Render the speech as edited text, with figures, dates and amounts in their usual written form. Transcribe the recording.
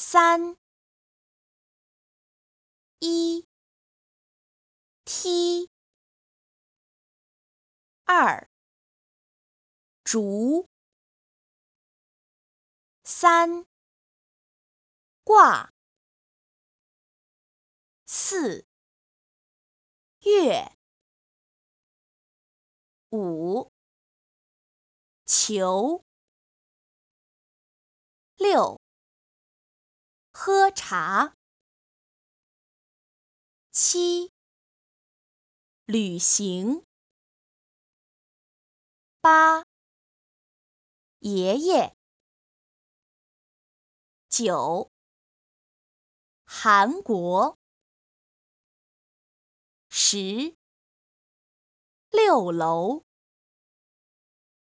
3一梯2竹3挂4月5球6喝茶7旅行8爷爷9韩国10 6楼